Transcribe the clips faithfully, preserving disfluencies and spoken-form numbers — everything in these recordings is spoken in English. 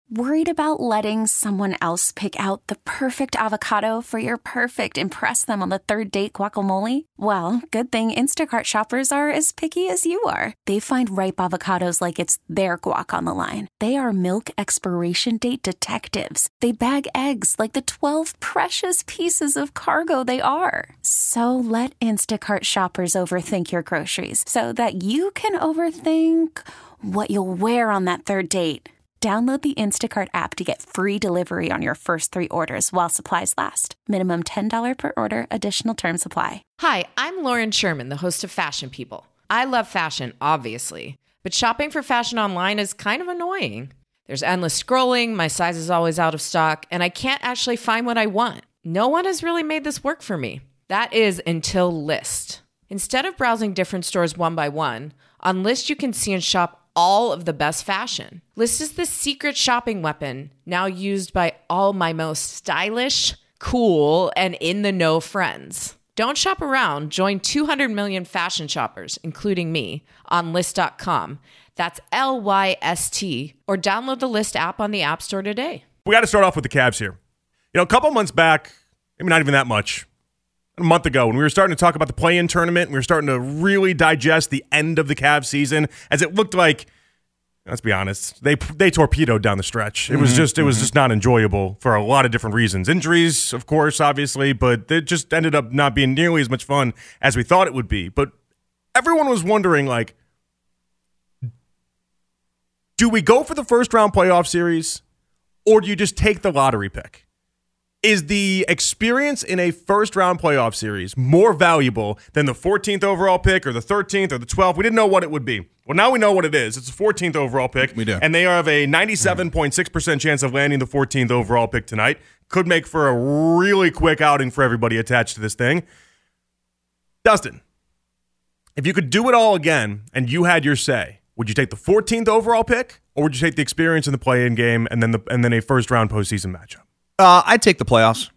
Worried about letting someone else pick out the perfect avocado for your perfect impress them on the third date guacamole? Well, good thing Instacart shoppers are as picky as you are. They find ripe avocados like it's their guac on the line. They are milk expiration date detectives. They bag eggs like the twelve precious pieces of cargo they are. So let Instacart shoppers overthink your groceries so that you can overthink what you'll wear on that third date. Download the Instacart app to get free delivery on your first three orders while supplies last. Minimum ten dollars per order. Additional terms apply. Hi, I'm Lauren Sherman, the host of Fashion People. I love fashion, obviously, but shopping for fashion online is kind of annoying. There's endless scrolling, my size is always out of stock, and I can't actually find what I want. No one has really made this work for me. That is until Lyst. Instead of browsing different stores one by one, on Lyst you can see and shop all of the best fashion. Lyst is the secret shopping weapon now used by all my most stylish, cool, and in-the-know friends. Don't shop around. Join two hundred million fashion shoppers, including me, on Lyst dot com. That's L Y S T. Or download the Lyst app on the App Store today. We got to start off with the Cavs here. You know, a couple months back, maybe not even that much, a month ago, when we were starting to talk about the play-in tournament, we were starting to really digest the end of the Cavs season, as it looked like, let's be honest, they they torpedoed down the stretch. It was mm-hmm, just it was mm-hmm. just not enjoyable for a lot of different reasons. Injuries, of course, obviously, but it just ended up not being nearly as much fun as we thought it would be. But everyone was wondering, like, do we go for the first-round playoff series, or do you just take the lottery pick? Is the experience in a first-round playoff series more valuable than the fourteenth overall pick or the thirteenth or the twelfth? We didn't know what it would be. Well, now we know what it is. It's the fourteenth overall pick. We do. And they have a ninety-seven point six percent chance of landing the fourteenth overall pick tonight. Could make for a really quick outing for everybody attached to this thing. Dustin, if you could do it all again and you had your say, would you take the fourteenth overall pick, or would you take the experience in the play-in game and then the and then a first-round postseason matchup? Uh, I'd take the playoffs.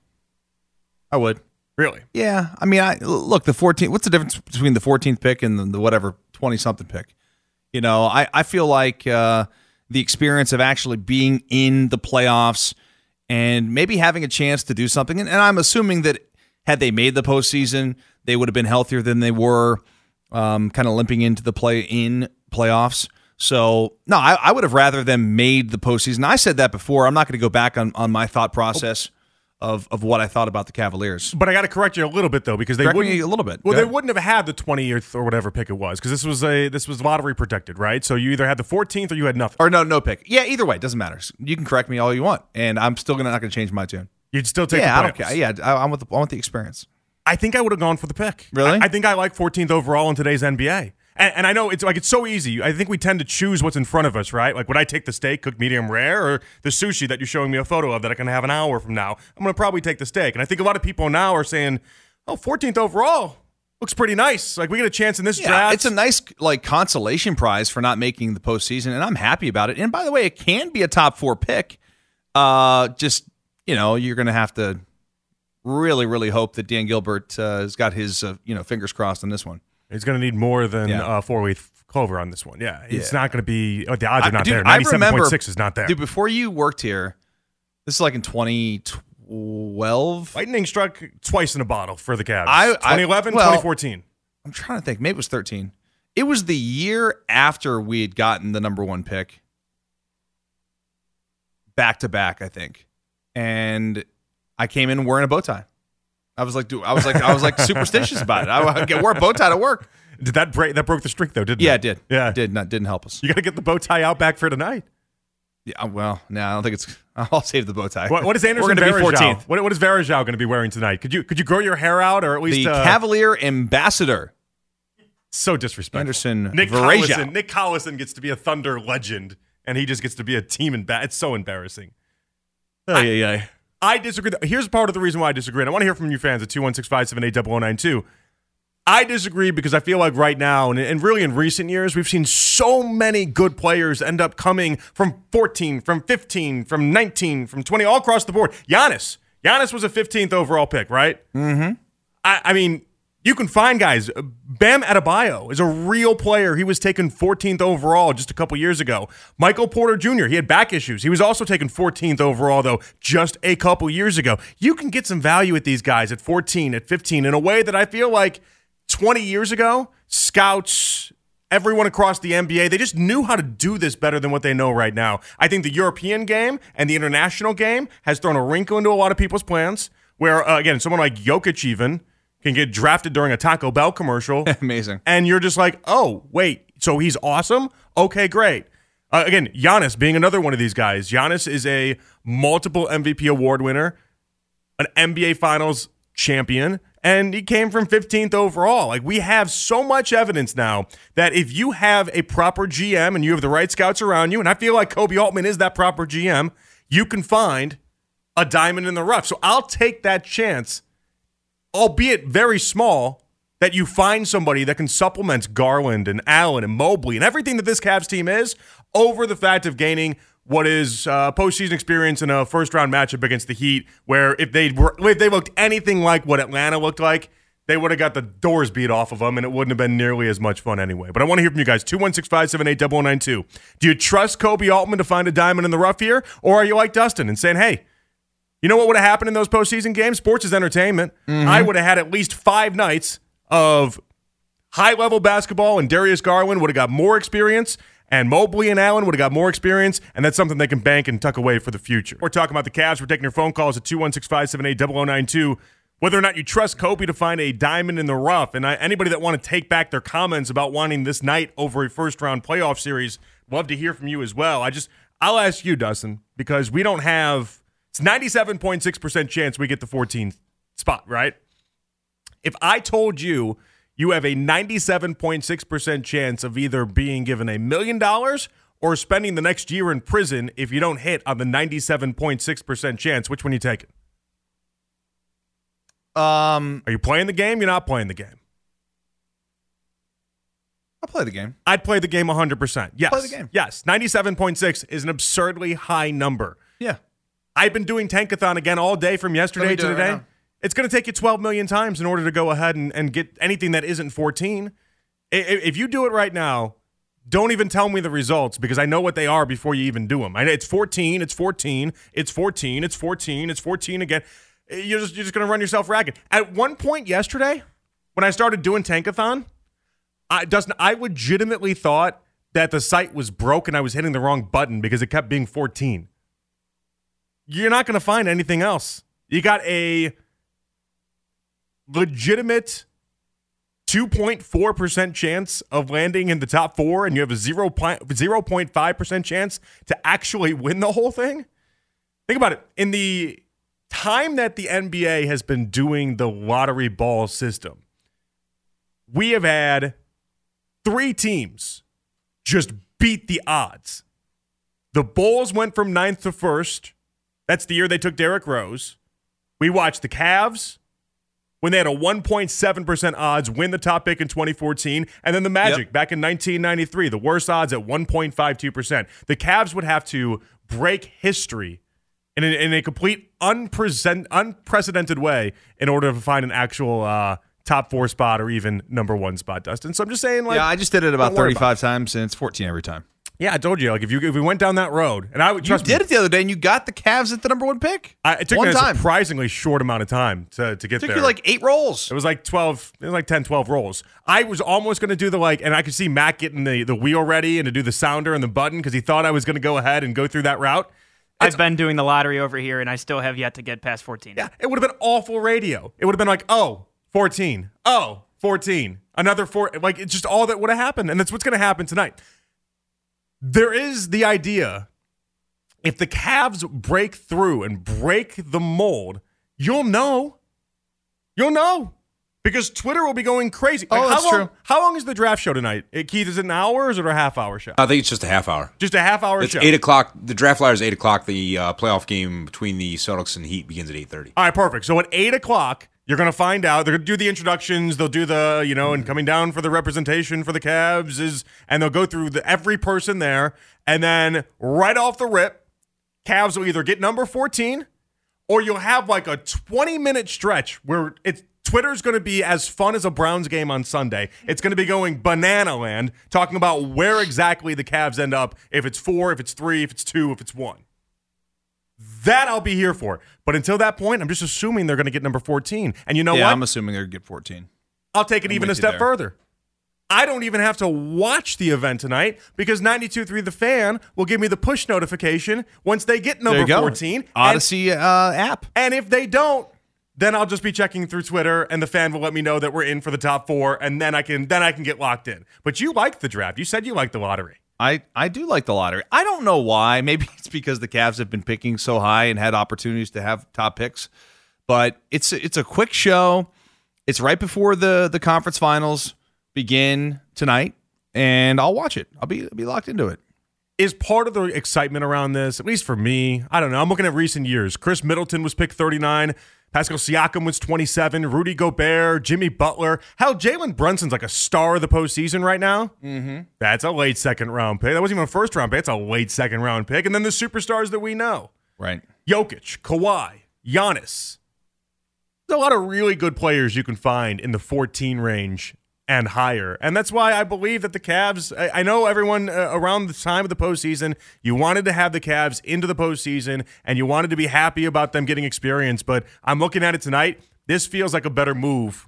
I would. Really? Yeah. I mean, I look, the fourteenth, what's the difference between the fourteenth pick and the, the whatever twenty-something pick? You know, I, I feel like uh, the experience of actually being in the playoffs and maybe having a chance to do something, and, and I'm assuming that had they made the postseason, they would have been healthier than they were, um, kind of limping into the play-in playoffs. So, no, I, I would have rather them made the postseason. I said that before. I'm not going to go back on, on my thought process of, of what I thought about the Cavaliers. But I got to correct you a little bit, though, because they correct wouldn't me a little bit. Well, Go they ahead. wouldn't have had the twentieth or whatever pick it was, because this was a this was lottery protected, right? So you either had the fourteenth or you had nothing. Or no, no pick. Yeah, either way, it doesn't matter. You can correct me all you want, and I'm still gonna not going to change my tune. You'd still take yeah, the I don't care. Yeah, I, I'm with the, I want the experience. I think I would have gone for the pick. Really? I, I think I like fourteenth overall in today's N B A. And, and I know it's like it's so easy. I think we tend to choose what's in front of us, right? Like, would I take the steak, cooked medium rare, or the sushi that you're showing me a photo of that I can have an hour from now? I'm going to probably take the steak. And I think a lot of people now are saying, oh, fourteenth overall looks pretty nice. Like, we get a chance in this yeah, draft. It's a nice like consolation prize for not making the postseason, and I'm happy about it. And by the way, it can be a top four pick. Uh, just, you know, you're going to have to really, really hope that Dan Gilbert uh, has got his, uh, you know, fingers crossed on this one. He's going to need more than yeah. uh, four-way clover on this one. Yeah, it's yeah. not going to be oh, – the odds are not I, dude, there. ninety-seven point six is not there. Dude, before you worked here, this is like in twenty twelve. Lightning struck twice in a bottle for the Cavs. I, twenty eleven, I, well, twenty fourteen. I'm trying to think. Maybe it was thirteen. It was the year after we had gotten the number one pick. Back-to-back, I think. And I came in wearing a bow tie. I was like, dude, I was like, I was like superstitious about it. I, I wore a bow tie to work. Did that break? That broke the streak, though, didn't yeah, it? Yeah, it did. Yeah, it did not didn't help us. You got to get the bow tie out back for tonight. Yeah, well, no, I don't think it's. I'll save the bow tie. What, what is Anderson? We're going to be fourteenth. What, what is Varejao going to be wearing tonight? Could you could you grow your hair out, or at least the uh, Cavalier ambassador? So disrespectful. Anderson Nick Varejao. Collison. Nick Collison gets to be a Thunder legend, and he just gets to be a team in bat. It's so embarrassing. Oh I, yeah, yeah. I disagree. Here's part of the reason why I disagree. And I want to hear from you fans at two one six, five seven eight, zero zero nine two. I disagree because I feel like right now, and, and really in recent years, we've seen so many good players end up coming from fourteen, from fifteen, from nineteen, from twenty, all across the board. Giannis. Giannis was a fifteenth overall pick, right? Mm-hmm. I, I mean, You can find guys. Bam Adebayo is a real player. He was taken fourteenth overall just a couple years ago. Michael Porter Junior, he had back issues. He was also taken fourteenth overall, though, just a couple years ago. You can get some value at these guys at fourteen, at fifteen, in a way that I feel like twenty years ago, scouts, everyone across the N B A, they just knew how to do this better than what they know right now. I think the European game and the international game has thrown a wrinkle into a lot of people's plans, where, uh, again, someone like Jokic even can get drafted during a Taco Bell commercial. Amazing. And you're just like, oh, wait, so he's awesome? Okay, great. Uh, again, Giannis being another one of these guys. Giannis is a multiple M V P award winner, an N B A Finals champion, and he came from fifteenth overall. Like, we have so much evidence now that if you have a proper G M and you have the right scouts around you, and I feel like Kobe Altman is that proper G M, you can find a diamond in the rough. So I'll take that chance, albeit very small, that you find somebody that can supplement Garland and Allen and Mobley and everything that this Cavs team is over the fact of gaining what is uh, postseason experience in a first-round matchup against the Heat, where if they were if they looked anything like what Atlanta looked like, they would have got the doors beat off of them, and it wouldn't have been nearly as much fun anyway. But I want to hear from you guys. two one six, five seven eight, zero zero nine two. Do you trust Kobe Altman to find a diamond in the rough here, or are you like Dustin and saying, hey, you know what would have happened in those postseason games? Sports is entertainment. Mm-hmm. I would have had at least five nights of high-level basketball, and Darius Garland would have got more experience, and Mobley and Allen would have got more experience, and that's something they can bank and tuck away for the future. We're talking about the Cavs. We're taking your phone calls at two one six, five seven eight, zero zero nine two. Whether or not you trust Kobe to find a diamond in the rough, and I, anybody that want to take back their comments about wanting this night over a first-round playoff series, love to hear from you as well. I just, I'll ask you, Dustin, because we don't have, it's ninety-seven point six percent chance we get the fourteenth spot, right? If I told you you have a ninety-seven point six percent chance of either being given a million dollars or spending the next year in prison if you don't hit on the ninety-seven point six percent chance, which one are you taking? Um, Are you playing the game? You're not playing the game. I'll play the game. I'd play the game one hundred percent. Yes. Play the game. Yes. ninety-seven point six is an absurdly high number. Yeah. I've been doing Tankathon again all day from yesterday to today. Right, it's going to take you twelve million times in order to go ahead and, and get anything that isn't fourteen. If you do it right now, don't even tell me the results because I know what they are before you even do them. It's fourteen, it's fourteen, it's fourteen, it's fourteen, it's fourteen again. You're just, you're just going to run yourself ragged. At one point yesterday, when I started doing Tankathon, I, Dustin, I legitimately thought that the site was broke and I was hitting the wrong button because it kept being fourteen. You're not going to find anything else. You got a legitimate two point four percent chance of landing in the top four, and you have a zero point five percent chance to actually win the whole thing? Think about it. In the time that the N B A has been doing the lottery ball system, we have had three teams just beat the odds. The Bulls went from ninth to first. That's the year they took Derrick Rose. We watched the Cavs, when they had a one point seven percent odds, win the top pick in twenty fourteen. And then the Magic yep. back in nineteen ninety-three, the worst odds at one point five two percent. The Cavs would have to break history in a, in a complete unpresent, unprecedented way in order to find an actual uh, top four spot or even number one spot, Dustin. So I'm just saying, like, yeah, I just did it about thirty-five times, and it's fourteen every time. Yeah, I told you, like, if you if we went down that road, and I would trust you did me, it the other day, and you got the Cavs at the number one pick. I, it took one me a time. surprisingly short amount of time to, to get it took there. you like eight rolls. It was like twelve, it was like ten, twelve rolls. I was almost going to do the, like, and I could see Matt getting the, the wheel ready and to do the sounder and the button because he thought I was going to go ahead and go through that route. It's, I've been doing the lottery over here, and I still have yet to get past fourteen. Yeah, it would have been awful radio. It would have been like, oh, fourteen. Oh, fourteen. Another four. Like, it's just all that would have happened, and that's what's going to happen tonight. There is the idea, if the Cavs break through and break the mold, you'll know. You'll know. Because Twitter will be going crazy. Oh, like, that's how long, true. How long is the draft show tonight? Keith, is it an hour or is it a half hour show? I think it's just a half hour. Just a half hour it's show. eight o'clock. The draft flyer is eight o'clock. The uh, playoff game between the Celtics and Heat begins at eight thirty. All right, perfect. So at eight o'clock, you're going to find out. They're going to do the introductions. They'll do the, you know, and coming down for the representation for the Cavs is, and they'll go through the, every person there. And then right off the rip, Cavs will either get number fourteen or you'll have like a twenty minute stretch where it's Twitter's going to be as fun as a Browns game on Sunday. It's going to be going banana land, talking about where exactly the Cavs end up, if it's four, if it's three, if it's two, if it's one. That I'll be here for. But until that point, I'm just assuming they're going to get number fourteen. And you know yeah, what? I'm assuming they're going to get fourteen. I'll take it I'm even a with you step there. further. I don't even have to watch the event tonight because ninety-two point three The Fan will give me the push notification once they get There you number go. fourteen. Odyssey uh, app. And, and if they don't, then I'll just be checking through Twitter, and the Fan will let me know that we're in for the top four, and then I can then I can get locked in. But you like the draft. You said you liked the lottery. I, I do like the lottery. I don't know why. Maybe it's because the Cavs have been picking so high and had opportunities to have top picks. But it's it's a quick show. It's right before the, the conference finals begin tonight, and I'll watch it. I'll be I'll be locked into it. Is part of the excitement around this, at least for me, I don't know. I'm looking at recent years. Chris Middleton was picked thirty-nine. Pascal Siakam was twenty-seven. Rudy Gobert, Jimmy Butler. Hell, Jalen Brunson's like a star of the postseason right now. Mm-hmm. That's a late second round pick. That wasn't even a first round pick. That's a late second round pick. And then the superstars that we know. Right. Jokic, Kawhi, Giannis. There's a lot of really good players you can find in the fourteen range and higher. And that's why I believe that the Cavs, I, I know everyone uh, around the time of the postseason, you wanted to have the Cavs into the postseason and you wanted to be happy about them getting experience. But I'm looking at it tonight. This feels like a better move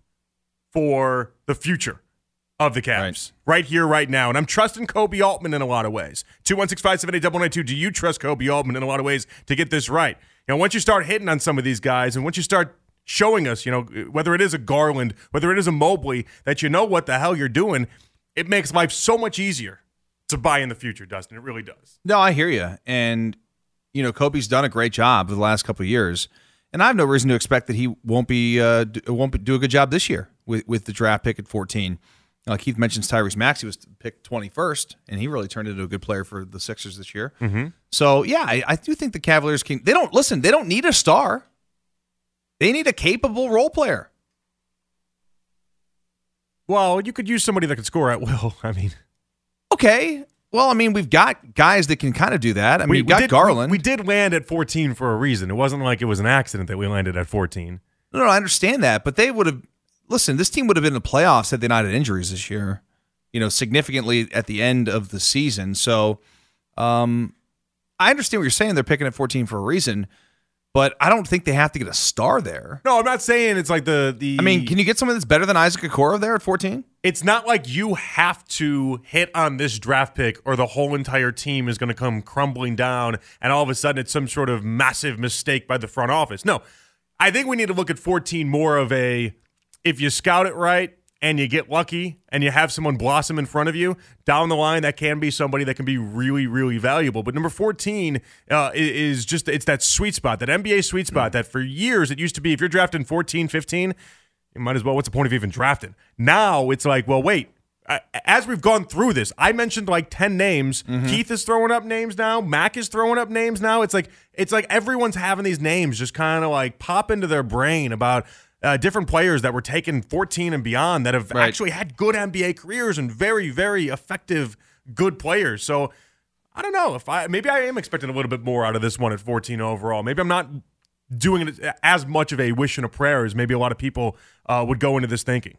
for the future of the Cavs right, right here, right now. And I'm trusting Kobe Altman in a lot of ways. two one six, five seven eight, nine nine two. Do you trust Kobe Altman in a lot of ways to get this right? You know, once you start hitting on some of these guys and once you start showing us, you know, whether it is a Garland, whether it is a Mobley, that you know what the hell you're doing, it makes life so much easier to buy in the future, Dustin. It really does. No, I hear you. And, you know, Kobe's done a great job the last couple of years. And I have no reason to expect that he won't be uh, d- won't be, do a good job this year with, with the draft pick at fourteen. Uh, Keith mentions Tyrese Maxey was picked twenty-first, and he really turned into a good player for the Sixers this year. Mm-hmm. So, yeah, I, I do think the Cavaliers can – they don't – listen, they don't need a star. They need a capable role player. Well, you could use somebody that could score at will. I mean, okay. Well, I mean, we've got guys that can kind of do that. I mean, we, we've got did, Garland. We, we did land at fourteen for a reason. It wasn't like it was an accident that we landed at fourteen. No, no, I understand that, but they would have – listen, this team would have been in the playoffs had they not had injuries this year, you know, significantly at the end of the season. So um, I understand what you're saying. They're picking at fourteen for a reason. But I don't think they have to get a star there. No, I'm not saying it's like the the. I mean, can you get someone that's better than Isaac Okoro there at fourteen? It's not like you have to hit on this draft pick or the whole entire team is going to come crumbling down and all of a sudden it's some sort of massive mistake by the front office. No, I think we need to look at fourteen more of a, if you scout it right and you get lucky and you have someone blossom in front of you, down the line, that can be somebody that can be really, really valuable. But number fourteen uh, is just, it's that sweet spot, that N B A sweet spot that for years it used to be, if you're drafting fourteen, fifteen, you might as well, what's the point of even drafting? Now it's like, well, wait, as we've gone through this, I mentioned like ten names. Mm-hmm. Keith is throwing up names now. Mac is throwing up names now. It's like, it's like everyone's having these names just kind of like pop into their brain about Uh, different players that were taken fourteen and beyond that have right. actually had good N B A careers and very, very effective, good players. So I don't know if I maybe I am expecting a little bit more out of this one at fourteen overall. Maybe I'm not doing it as much of a wish and a prayer as maybe a lot of people uh, would go into this thinking.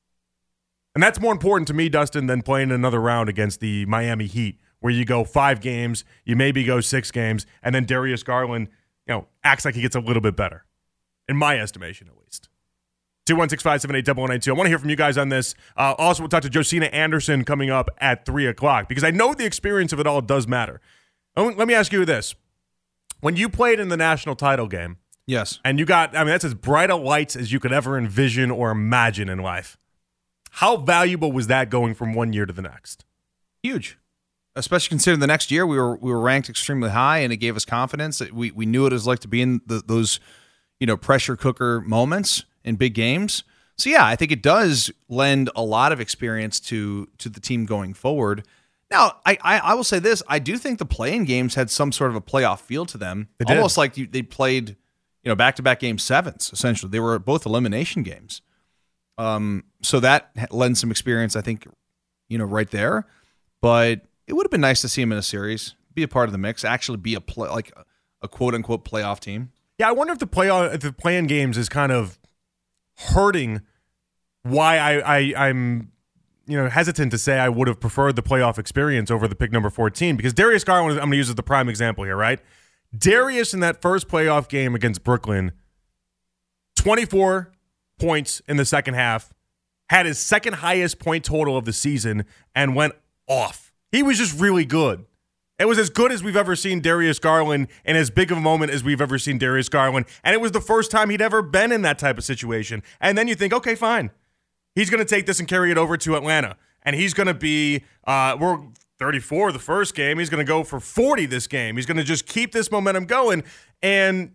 And that's more important to me, Dustin, than playing another round against the Miami Heat, where you go five games, you maybe go six games, and then Darius Garland, you know, acts like he gets a little bit better, in my estimation at least. two one six, five seven eight, one one nine two. I want to hear from you guys on this. Uh, also, we'll talk to Josina Anderson coming up at three o'clock because I know the experience of it all does matter. Let me ask you this. When you played in the national title game, yes, and you got, I mean, that's as bright of lights as you could ever envision or imagine in life. How valuable was that going from one year to the next? Huge. Especially considering the next year we were we were ranked extremely high, and it gave us confidence. We we knew what it was like to be in the, those, you know, pressure cooker moments in big games. So yeah, I think it does lend a lot of experience to to the team going forward. Now, I I, I will say this: I do think the play-in games had some sort of a playoff feel to them, They did. almost like you, they played, you know, back-to-back game sevens. Essentially, they were both elimination games. Um, so that lends some experience, I think, you know, right there. But it would have been nice to see him in a series, be a part of the mix, actually be a play like a, a quote-unquote playoff team. Yeah, I wonder if the play if the play-in games is kind of hurting why I, I I'm you know hesitant to say I would have preferred the playoff experience over the pick number fourteen, because Darius Garland, I'm going to use as the prime example here, right? Darius in that first playoff game against Brooklyn, twenty-four points in the second half, had his second highest point total of the season, and went off. He was just really good. It was as good as we've ever seen Darius Garland, and as big of a moment as we've ever seen Darius Garland. And it was the first time he'd ever been in that type of situation. And then you think, okay, fine. He's going to take this and carry it over to Atlanta. And he's going to be, uh, we're thirty-four the first game. He's going to go for forty this game. He's going to just keep this momentum going. And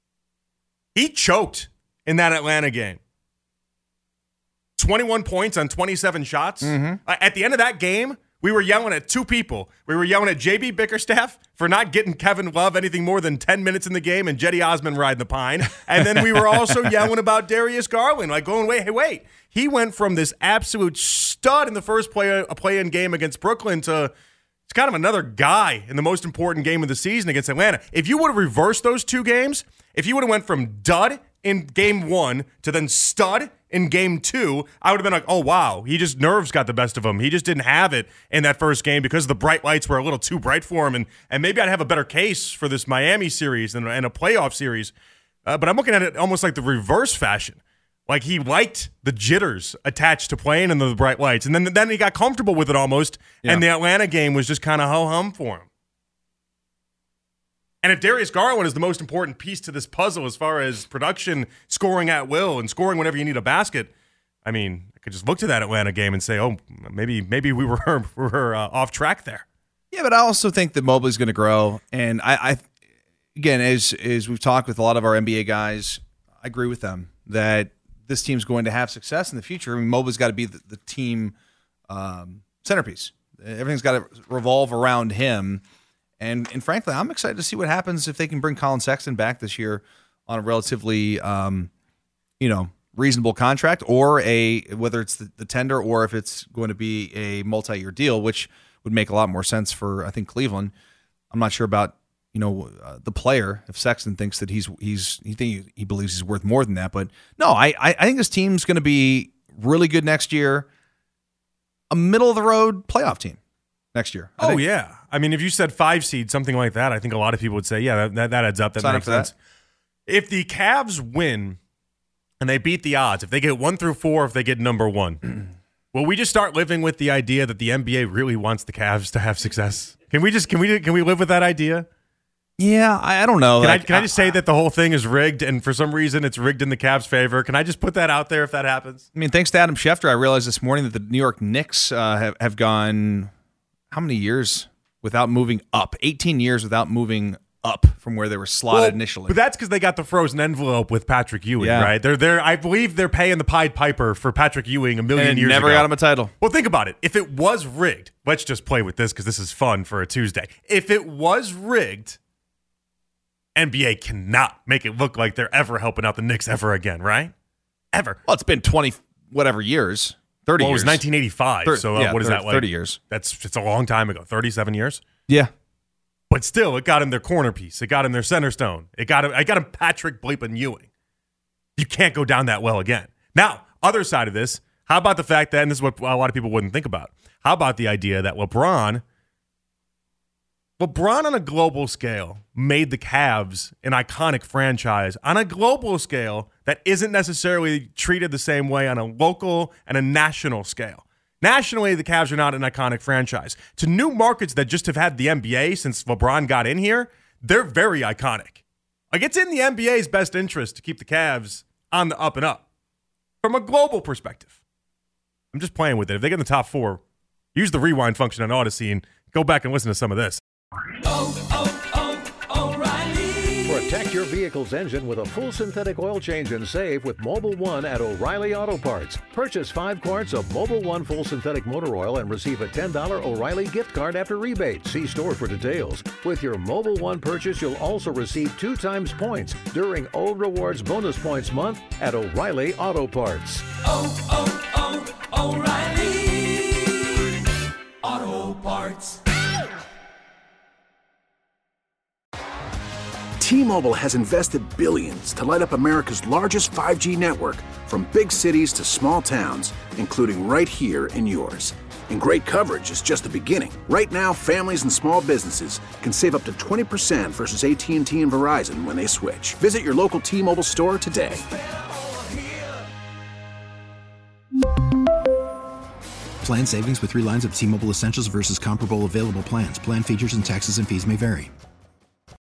he choked in that Atlanta game. twenty-one points on twenty-seven shots. Mm-hmm. Uh, at the end of that game, we were yelling at two people. We were yelling at J B Bickerstaff for not getting Kevin Love anything more than ten minutes in the game and Jetty Osman riding the pine. And then we were also yelling about Darius Garland, like going, wait, hey, wait. He went from this absolute stud in the first play, a play-in game against Brooklyn to it's kind of another guy in the most important game of the season against Atlanta. If you would have reversed those two games, if you would have went from dud in game one to then stud in game two, I would have been like, oh, wow, he just nerves got the best of him. He just didn't have it in that first game because the bright lights were a little too bright for him. And and maybe I'd have a better case for this Miami series and, and a playoff series. Uh, but I'm looking at it almost like the reverse fashion. Like he liked the jitters attached to playing in the bright lights. And then, then he got comfortable with it almost. Yeah. And the Atlanta game was just kind of ho-hum for him. And if Darius Garland is the most important piece to this puzzle as far as production, scoring at will, and scoring whenever you need a basket, I mean, I could just look to that Atlanta game and say, oh, maybe maybe we were we were uh, off track there. Yeah, but I also think that Mobley's going to grow. And I, I, again, as as we've talked with a lot of our N B A guys, I agree with them that this team's going to have success in the future. I mean, Mobley's got to be the, the team um, centerpiece. Everything's got to revolve around him. And and frankly, I'm excited to see what happens if they can bring Colin Sexton back this year on a relatively, um, you know, reasonable contract, or a whether it's the, the tender or if it's going to be a multi-year deal, which would make a lot more sense for I think Cleveland. I'm not sure about you know uh, the player if Sexton thinks that he's he's he think he believes he's worth more than that, but no, I I, I think this team's going to be really good next year, a middle of the road playoff team next year. I oh think. yeah. I mean, if you said five seed, something like that, I think a lot of people would say, yeah, that, that, that adds up. That Sign makes up for sense. That. If the Cavs win and they beat the odds, if they get one through four, if they get number one, will we just start living with the idea that the N B A really wants the Cavs to have success? Can we just can we can we live with that idea? Yeah, I, I don't know. Can, like, I, can I just say that the whole thing is rigged, and for some reason it's rigged in the Cavs' favor? Can I just put that out there if that happens? I mean, thanks to Adam Schefter, I realized this morning that the New York Knicks uh, have, have gone how many years without moving up? eighteen years without moving up from where they were slotted well, initially. But that's because they got the frozen envelope with Patrick Ewing, yeah. right? They're they're I believe they're paying the Pied Piper for Patrick Ewing a million and years never ago. Never got him a title. Well, think about it. If it was rigged, let's just play with this because this is fun for a Tuesday. If it was rigged, N B A cannot make it look like they're ever helping out the Knicks ever again, right? Ever. Well, it's been twenty whatever years. thirty well, years. it was nineteen eighty-five. thirty, so uh, yeah, what is thirty, that like? thirty years. That's it's a long time ago. thirty-seven years? Yeah. But still, it got him their corner piece. It got him their center stone. It got him I got him Patrick Bleepin Ewing. You can't go down that well again. Now, other side of this, how about the fact that, and this is what a lot of people wouldn't think about, how about the idea that LeBron LeBron on a global scale made the Cavs an iconic franchise on a global scale that isn't necessarily treated the same way on a local and a national scale. Nationally, the Cavs are not an iconic franchise. To new markets that just have had the N B A since LeBron got in here, they're very iconic. Like, it's in the N B A's best interest to keep the Cavs on the up and up from a global perspective. I'm just playing with it. If they get in the top four, use the rewind function on Odyssey and go back and listen to some of this. Oh, oh, oh, O'Reilly. Protect your vehicle's engine with a full synthetic oil change and save with Mobil one at O'Reilly Auto Parts. Purchase five quarts of Mobil one full synthetic motor oil and receive a ten dollars O'Reilly gift card after rebate. See store for details. With your Mobil one purchase, you'll also receive two times points during O Rewards Bonus Points Month at O'Reilly Auto Parts. Oh, oh, oh, O'Reilly Auto Parts. T-Mobile has invested billions to light up America's largest five G network, from big cities to small towns, including right here in yours. And great coverage is just the beginning. Right now, families and small businesses can save up to twenty percent versus A T and T and Verizon when they switch. Visit your local T-Mobile store today. Plan savings with three lines of T-Mobile Essentials versus comparable available plans. Plan features and taxes and fees may vary.